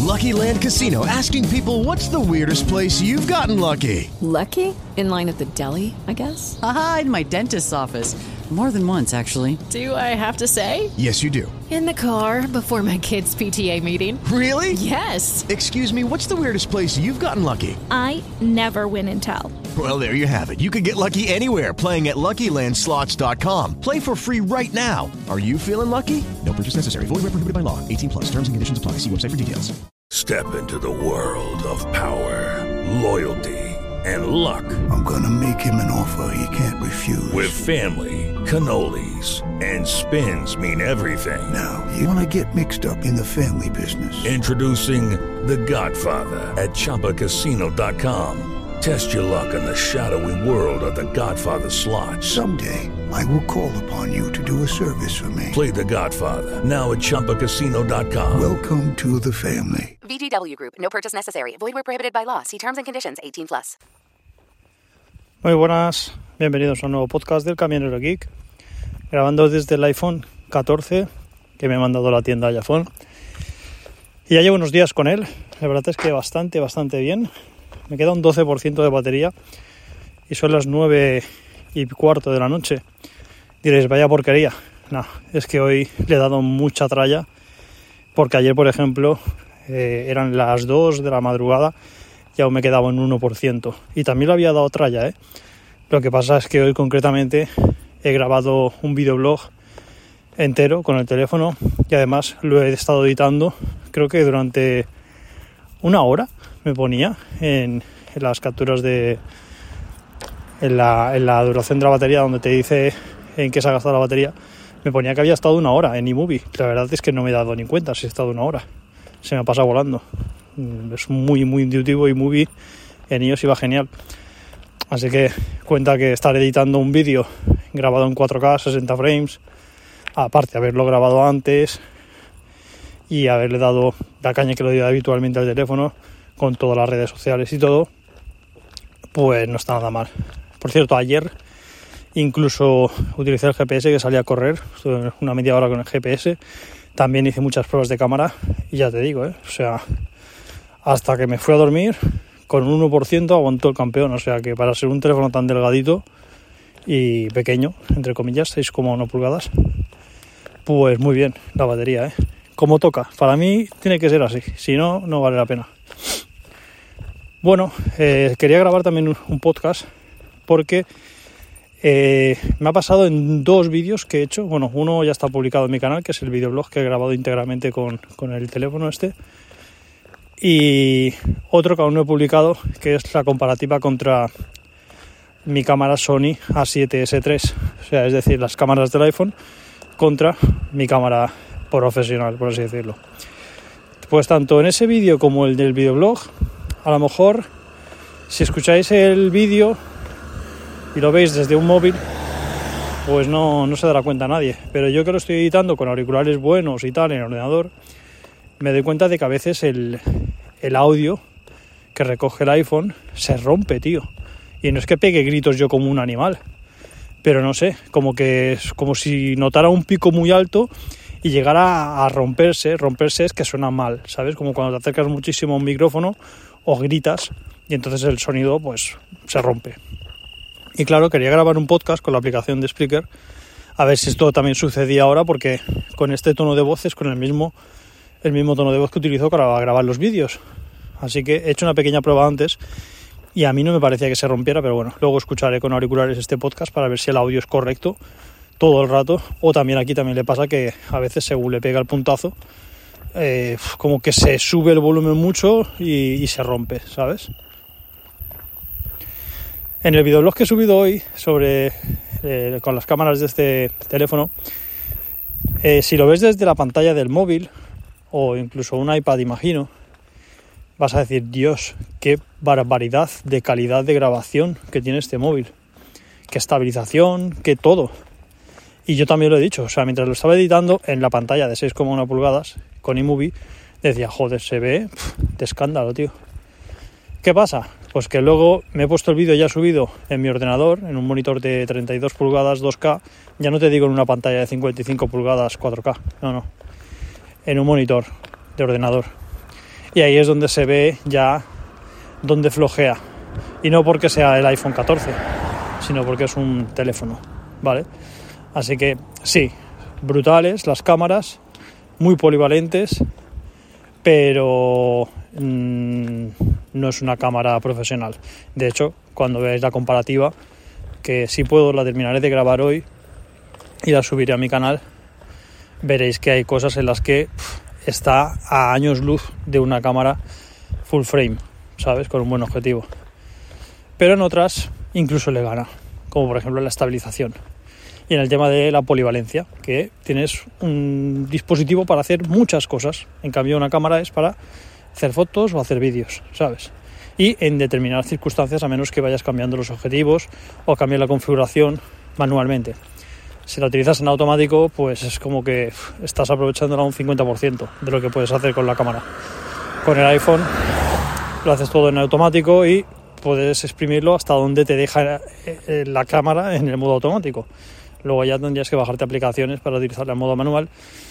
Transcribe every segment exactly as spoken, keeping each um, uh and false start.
Lucky Land Casino, asking people, what's the weirdest place you've gotten lucky? Lucky? In line at the deli, I guess? Aha, in my dentist's office. More than once, actually. Do I have to say? Yes, you do. In the car before my kids' P T A meeting. Really? Yes. Excuse me, what's the weirdest place you've gotten lucky? I never win and tell. Well, there you have it. You can get lucky anywhere, playing at Lucky Land Slots dot com. Play for free right now. Are you feeling lucky? No purchase necessary. Void where prohibited by law. eighteen plus. Terms and conditions apply. See website for details. Step into the world of power, loyalty, and luck. I'm gonna make him an offer he can't refuse. With family, cannolis, and spins mean everything. Now, you wanna get mixed up in the family business. Introducing The Godfather at Chumba Casino dot com. Test your luck in the shadowy world of The Godfather slot. Someday, I will call upon you to do a service for me. Play The Godfather, now at Chumba Casino dot com. Welcome to the family. V G W Group. No purchase necessary. Void where prohibited by law. See terms and conditions. eighteen plus. Muy buenas, bienvenidos a un nuevo podcast del Camionero Geek, grabando desde el iPhone catorce que me ha mandado la tienda iPhone. Y ya llevo unos días con él, la verdad es que bastante, bastante bien. Me queda un doce por ciento de batería y son las nueve y cuarto de la noche. Diréis, vaya porquería. No, es que hoy le he dado mucha tralla, porque ayer, por ejemplo, eh, eran las dos de la madrugada y aún me quedaba un uno por ciento. Y también le había dado tralla, ¿eh? Lo que pasa es que hoy concretamente he grabado un videoblog entero con el teléfono y además lo he estado editando, creo que durante una hora me ponía en, en las capturas de en la, en la duración de la batería, donde te dice en qué se ha gastado la batería. Me ponía que había estado una hora en iMovie. La verdad es que no me he dado ni cuenta si he estado una hora. Se me ha pasado volando. Es muy muy intuitivo, iMovie en iOS iba genial. Así que cuenta que estar editando un vídeo grabado en cuatro K, sesenta frames, aparte de haberlo grabado antes y haberle dado la caña que le doy habitualmente al teléfono con todas las redes sociales y todo, pues no está nada mal. Por cierto, ayer incluso utilicé el G P S, que salí a correr, estuve una media hora con el G P S, también hice muchas pruebas de cámara y ya te digo, ¿eh? O sea, hasta que me fui a dormir, con un uno por ciento aguantó el campeón, o sea que para ser un teléfono tan delgadito y pequeño, entre comillas, seis coma uno pulgadas, pues muy bien la batería, ¿eh? Como toca, para mí tiene que ser así, si no, no vale la pena. Bueno, eh, quería grabar también un, un podcast porque eh, me ha pasado en dos vídeos que he hecho. Bueno, uno ya está publicado en mi canal, que es el videoblog que he grabado íntegramente con, con el teléfono este, y otro que aún no he publicado, que es la comparativa contra mi cámara Sony A siete ese tres, o sea, es decir, las cámaras del iPhone contra mi cámara profesional, por así decirlo. Pues tanto en ese vídeo como el del videoblog, a lo mejor si escucháis el vídeo y lo veis desde un móvil, pues no, no se dará cuenta nadie, pero yo que lo estoy editando con auriculares buenos y tal en el ordenador, me doy cuenta de que a veces el, el audio que recoge el iPhone se rompe, tío. Y no es que pegue gritos yo como un animal, pero no sé, como que es como si notara un pico muy alto y llegara a romperse. Romperse es que suena mal, ¿sabes? Como cuando te acercas muchísimo a un micrófono o gritas y entonces el sonido pues se rompe. Y claro, quería grabar un podcast con la aplicación de Spreaker, a ver si esto también sucedía ahora, porque con este tono de voz es con el mismo, el mismo tono de voz que utilizo para grabar los vídeos. Así que he hecho una pequeña prueba antes y a mí no me parecía que se rompiera, pero bueno, luego escucharé con auriculares este podcast para ver si el audio es correcto todo el rato, o también aquí también le pasa que a veces según le pega el puntazo, eh, como que se sube el volumen mucho y, y se rompe, ¿sabes? En el videoblog que he subido hoy sobre eh, con las cámaras de este teléfono, eh, si lo ves desde la pantalla del móvil o incluso un iPad, imagino, vas a decir, Dios, qué barbaridad de calidad de grabación que tiene este móvil, qué estabilización, qué todo. Y yo también lo he dicho, o sea, mientras lo estaba editando en la pantalla de seis coma uno pulgadas con iMovie, decía, joder, se ve pff, de escándalo, tío. ¿Qué pasa? Pues que luego me he puesto el vídeo ya subido en mi ordenador, en un monitor de treinta y dos pulgadas dos K, ya no te digo en una pantalla de cincuenta y cinco pulgadas cuatro K, no, no, en un monitor de ordenador. y ahí es donde se ve ya donde flojea. Y no porque sea el iPhone catorce, sino porque es un teléfono, ¿vale? Así que sí, brutales las cámaras, muy polivalentes, pero mmm, no es una cámara profesional. De hecho, cuando veáis la comparativa, que si puedo la terminaré de grabar hoy y la subiré a mi canal, veréis que hay cosas en las que pff, está a años luz de una cámara full frame, ¿sabes? Con un buen objetivo. Pero en otras incluso le gana, como por ejemplo la estabilización. Y en el tema de la polivalencia, que tienes un dispositivo para hacer muchas cosas. En cambio, una cámara es para hacer fotos o hacer vídeos, ¿sabes? Y en determinadas circunstancias, a menos que vayas cambiando los objetivos o cambies la configuración manualmente. Si la utilizas en automático, pues es como que estás aprovechándola un cincuenta por ciento de lo que puedes hacer con la cámara. Con el iPhone lo haces todo en automático y puedes exprimirlo hasta donde te deja la cámara en el modo automático. Luego ya tendrías que bajarte aplicaciones para utilizarla en modo manual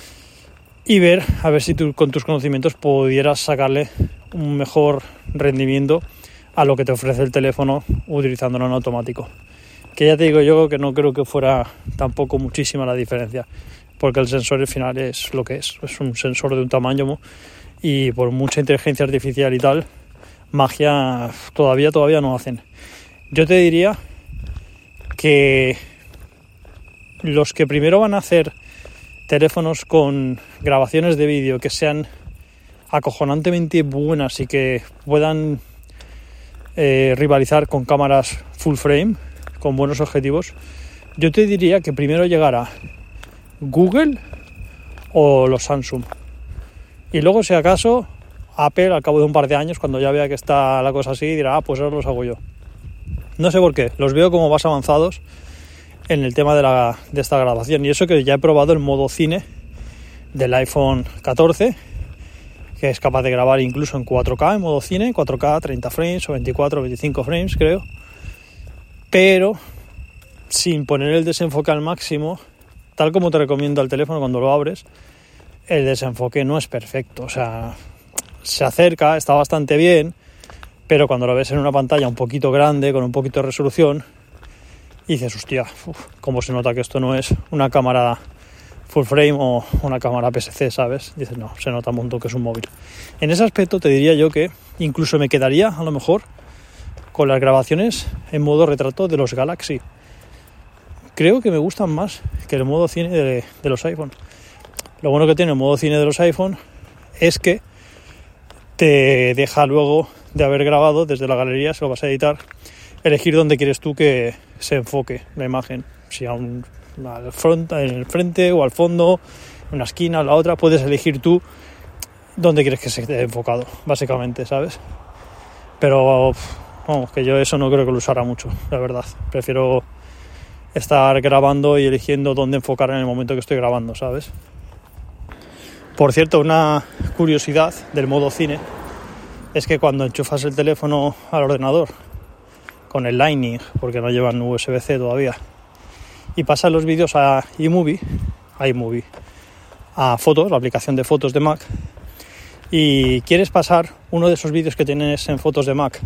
y ver a ver si tú con tus conocimientos pudieras sacarle un mejor rendimiento a lo que te ofrece el teléfono utilizándolo en automático. Que ya te digo yo que no creo que fuera tampoco muchísima la diferencia, porque el sensor al final es lo que es, es un sensor de un tamaño y por mucha inteligencia artificial y tal, magia todavía todavía no hacen. Yo te diría que los que primero van a hacer teléfonos con grabaciones de vídeo que sean acojonantemente buenas y que puedan eh, rivalizar con cámaras full frame, con buenos objetivos, yo te diría que primero llegara Google o los Samsung. Y luego, si acaso, Apple, al cabo de un par de años, cuando ya vea que está la cosa así, dirá, ah, pues ahora los hago yo. No sé por qué, los veo como más avanzados en el tema de, la, de esta grabación. Y eso que ya he probado el modo cine del iPhone catorce, que es capaz de grabar incluso en cuatro K, en modo cine, cuatro K, treinta frames o veinticuatro o veinticinco frames, creo. Pero sin poner el desenfoque al máximo, tal como te recomiendo el teléfono cuando lo abres, el desenfoque no es perfecto. O sea, se acerca, está bastante bien, pero cuando lo ves en una pantalla un poquito grande, con un poquito de resolución, y dices, hostia, uf, cómo se nota que esto no es una cámara full frame o una cámara P S C, ¿sabes? Dices, no, se nota un montón que es un móvil. En ese aspecto te diría yo que incluso me quedaría, a lo mejor, con las grabaciones en modo retrato de los Galaxy. Creo que me gustan más que el modo cine de, de los iPhone. Lo bueno que tiene el modo cine de los iPhone es que te deja luego de haber grabado desde la galería, si lo vas a editar, elegir dónde quieres tú que se enfoque la imagen, si a un, al front, en el frente o al fondo, en una esquina o la otra, puedes elegir tú dónde quieres que se esté enfocado, básicamente, ¿sabes? Pero vamos, que yo eso no creo que lo usara mucho, la verdad. Prefiero estar grabando y eligiendo dónde enfocar en el momento que estoy grabando, ¿sabes? Por cierto, una curiosidad del modo cine es que cuando enchufas el teléfono al ordenador con el Lightning, porque no llevan U S B C todavía, y pasas los vídeos a iMovie, a iMovie, a fotos, la aplicación de fotos de Mac, y quieres pasar uno de esos vídeos que tienes en fotos de Mac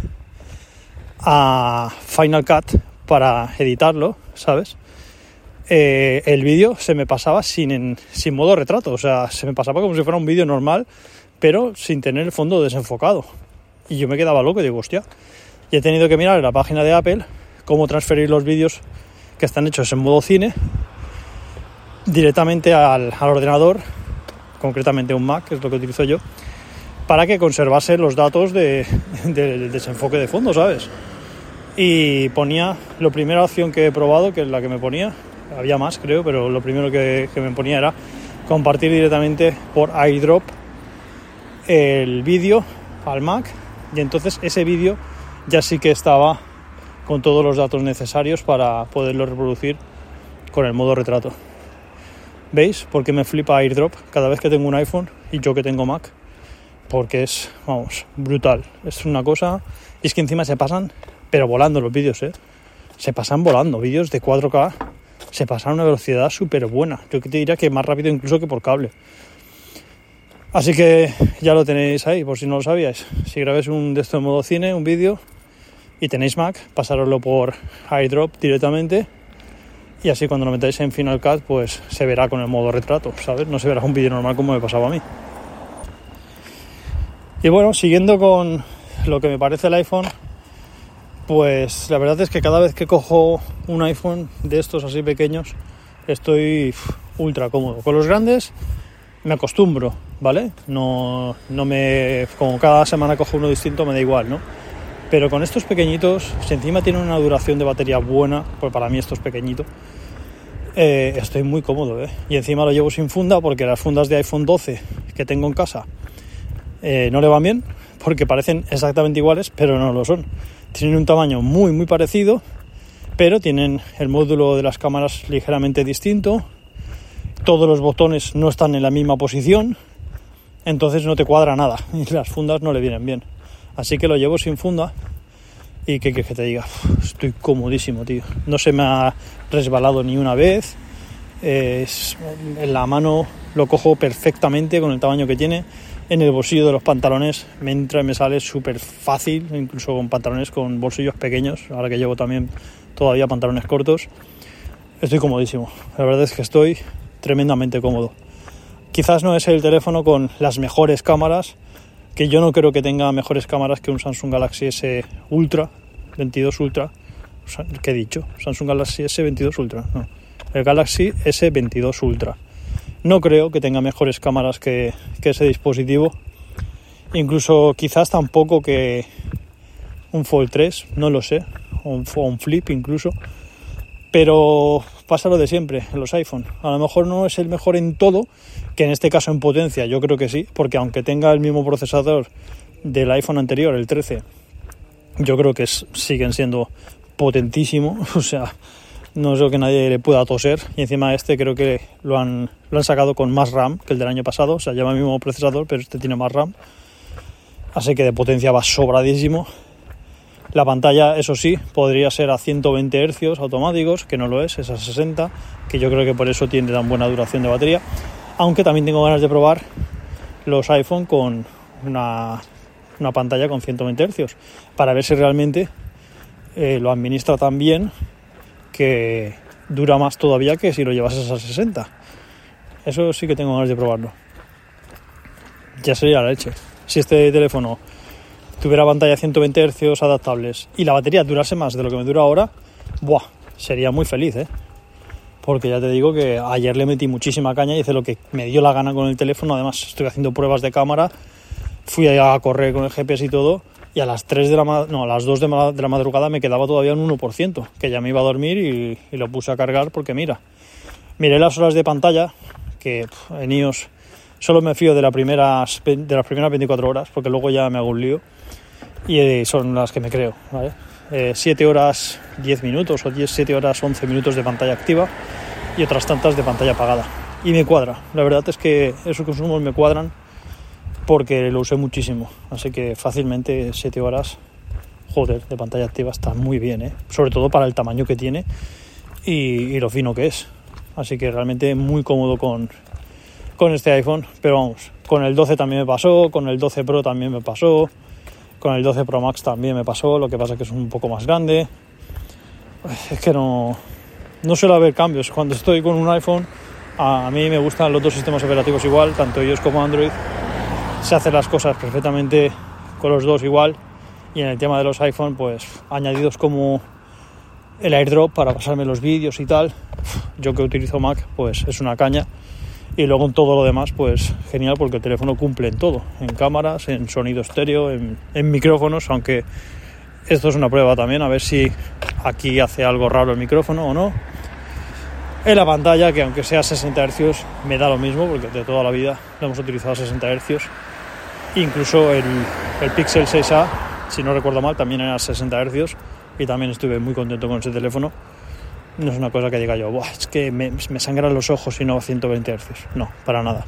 a Final Cut para editarlo, ¿sabes? Eh, el vídeo se me pasaba sin, en, sin modo retrato, o sea, se me pasaba como si fuera un vídeo normal, pero sin tener el fondo desenfocado. Y yo me quedaba loco y digo, hostia, y he tenido que mirar en la página de Apple cómo transferir los vídeos que están hechos en modo cine directamente al, al ordenador, concretamente un Mac, que es lo que utilizo yo, para que conservase los datos de, de, del desenfoque de fondo, ¿sabes? Y ponía, la primera opción que he probado, que es la que me ponía, había más creo, pero lo primero que, que me ponía era compartir directamente por AirDrop el vídeo al Mac, y entonces ese vídeo ya sí que estaba con todos los datos necesarios para poderlo reproducir con el modo retrato. ¿Veis por qué me flipa AirDrop cada vez que tengo un iPhone y yo que tengo Mac? Porque es, vamos, brutal. Es una cosa, y es que encima se pasan, pero volando los vídeos, ¿eh? Se pasan volando, vídeos de cuatro K, se pasan a una velocidad súper buena. Yo que te diría que más rápido incluso que por cable. Así que ya lo tenéis ahí, por si no lo sabíais. Si grabáis un de esto en modo cine, un vídeo, y tenéis Mac, pasároslo por AirDrop directamente, y así cuando lo metáis en Final Cut, pues se verá con el modo retrato, ¿sabes? No se verá un vídeo normal como me pasaba a mí. Y bueno, siguiendo con lo que me parece el iPhone, pues la verdad es que cada vez que cojo un iPhone de estos así pequeños, estoy uf, ultra cómodo. Con los grandes me acostumbro, ¿vale? No, no me... Como cada semana cojo uno distinto, me da igual, ¿no? Pero con estos pequeñitos, si encima tienen una duración de batería buena, pues para mí esto es pequeñito, eh, estoy muy cómodo, ¿eh? Y encima lo llevo sin funda, porque las fundas de iPhone doce que tengo en casa eh, no le van bien, porque parecen exactamente iguales, pero no lo son. Tienen un tamaño muy, muy parecido, pero tienen el módulo de las cámaras ligeramente distinto. Todos los botones no están en la misma posición, entonces no te cuadra nada y las fundas no le vienen bien. Así que lo llevo sin funda y que, que, que te diga, estoy comodísimo, tío. No se me ha resbalado ni una vez. Eh, es, en la mano lo cojo perfectamente con el tamaño que tiene. En el bolsillo de los pantalones me entra y me sale súper fácil, incluso con pantalones con bolsillos pequeños, ahora que llevo también todavía pantalones cortos. Estoy comodísimo. La verdad es que estoy tremendamente cómodo. Quizás no es el teléfono con las mejores cámaras, que yo no creo que tenga mejores cámaras que un Samsung Galaxy S Ultra, veintidós Ultra. ¿Qué he dicho? Samsung Galaxy S veintidós Ultra, no. El Galaxy S veintidós Ultra. No creo que tenga mejores cámaras que, que ese dispositivo. Incluso quizás tampoco que un Fold tres, no lo sé. O un, o un Flip incluso. Pero pasa lo de siempre en los iPhone. A lo mejor no es el mejor en todo, que en este caso en potencia yo creo que sí, porque aunque tenga el mismo procesador del iPhone anterior, el trece, yo creo que es, siguen siendo potentísimos. O sea, no es lo que nadie le pueda toser. Y encima este creo que lo han, lo han sacado con más RAM que el del año pasado. O sea, lleva el mismo procesador, pero este tiene más RAM. Así que de potencia va sobradísimo. La pantalla, eso sí, podría ser a ciento veinte hercios automáticos, que no lo es, es a sesenta, que yo creo que por eso tiene tan buena duración de batería. Aunque también tengo ganas de probar los iPhone con una, una pantalla con ciento veinte hercios, para ver si realmente eh, lo administra tan bien que dura más todavía que si lo llevases a sesenta. Eso sí que tengo ganas de probarlo. Ya sería la leche. Si este teléfono tuviera pantalla ciento veinte hercios adaptables y la batería durase más de lo que me dura ahora, ¡buah! Sería muy feliz, ¿eh? Porque ya te digo que ayer le metí muchísima caña y hice lo que me dio la gana con el teléfono. Además estoy haciendo pruebas de cámara, fui a correr con el G P S y todo, y a las tres de la ma- no, a las dos de, ma- de la madrugada me quedaba todavía un uno por ciento, que ya me iba a dormir y, y lo puse a cargar porque mira, miré las horas de pantalla, que pff, en iOS solo me fío de, la primeras, de las primeras veinticuatro horas, porque luego ya me hago un lío. Y son las que me creo, ¿vale? Eh, siete horas diez minutos o siete horas once minutos de pantalla activa y otras tantas de pantalla apagada. Y me cuadra. La verdad es que esos consumos me cuadran porque lo usé muchísimo. Así que fácilmente siete horas, joder, de pantalla activa está muy bien, ¿eh? Sobre todo para el tamaño que tiene y, y lo fino que es. Así que realmente muy cómodo con, con este iPhone. Pero vamos, con el doce también me pasó, con el doce Pro también me pasó. Con el doce Pro Max también me pasó, lo que pasa es que es un poco más grande. Es que no, no suele haber cambios. Cuando estoy con un iPhone, a, a mí me gustan los dos sistemas operativos igual, tanto iOS como Android. Se hacen las cosas perfectamente con los dos igual. Y en el tema de los iPhone, pues añadidos como el AirDrop para pasarme los vídeos y tal. Yo que utilizo Mac, pues es una caña. Y luego en todo lo demás, pues genial, porque el teléfono cumple en todo, en cámaras, en sonido estéreo, en, en micrófonos, aunque esto es una prueba también, a ver si aquí hace algo raro el micrófono o no. En la pantalla, que aunque sea sesenta hercios, me da lo mismo, porque de toda la vida lo hemos utilizado a sesenta hercios. Incluso el, el Pixel seis A, si no recuerdo mal, también era sesenta hercios, y también estuve muy contento con ese teléfono. No es una cosa que diga yo, Buah, es que me, me sangran los ojos y no a ciento veinte hercios. No, para nada.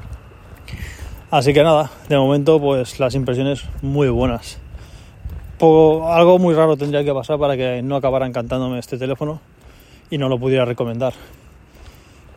Así que nada, de momento pues las impresiones muy buenas. Poco, algo muy raro tendría que pasar para que no acabara encantándome este teléfono y no lo pudiera recomendar.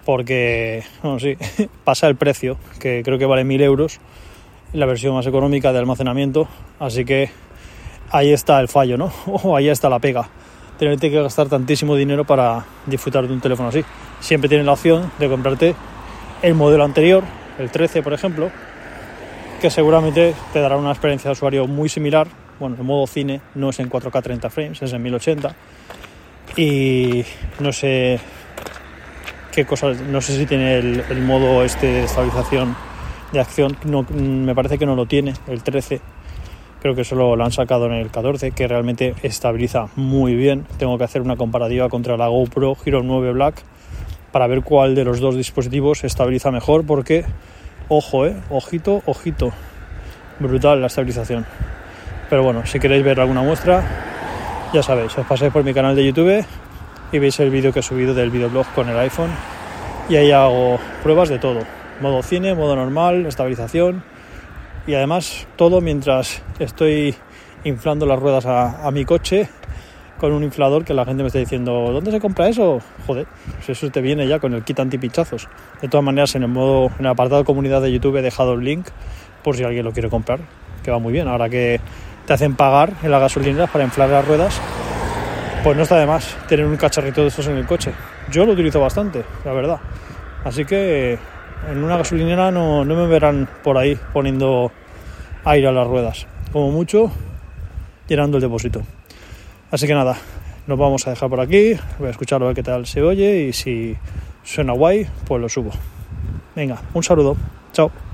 porque, bueno, sí, pasa el precio, que creo que vale mil euros, la versión más económica de almacenamiento, así que ahí está el fallo, ¿no? O ahí está la pega, tenerte que gastar tantísimo dinero para disfrutar de un teléfono así. Siempre tienes la opción de comprarte el modelo anterior, el trece, por ejemplo, que seguramente te dará una experiencia de usuario muy similar. Bueno, el modo cine no es en cuatro K treinta frames, es en mil ochenta, y no sé qué cosas, no sé si tiene el, el modo este de estabilización de acción, no, me parece que no lo tiene el trece, creo que solo lo han sacado en el catorce, que realmente estabiliza muy bien. Tengo que hacer una comparativa contra la GoPro Hero nueve Black para ver cuál de los dos dispositivos estabiliza mejor, porque ojo, eh, ojito, ojito, brutal la estabilización. Pero bueno, si queréis ver alguna muestra, ya sabéis, os pasáis por mi canal de YouTube y veis el vídeo que he subido del videoblog con el iPhone, y ahí hago pruebas de todo, modo cine, modo normal, estabilización, y además todo mientras estoy inflando las ruedas a, a mi coche con un inflador, que la gente me está diciendo, ¿dónde se compra eso? Joder, pues eso te viene ya con el kit antipinchazos. De todas maneras, en el modo, en el apartado comunidad de YouTube he dejado el link por si alguien lo quiere comprar, que va muy bien. Ahora que te hacen pagar en las gasolineras para inflar las ruedas, pues no está de más tener un cacharrito de estos en el coche. Yo lo utilizo bastante, la verdad. Así que en una gasolinera no, no me verán por ahí poniendo aire a las ruedas. Como mucho, llenando el depósito. Así que nada, nos vamos a dejar por aquí. Voy a escucharlo a ver qué tal se oye, y si suena guay, pues lo subo. Venga, un saludo. Chao.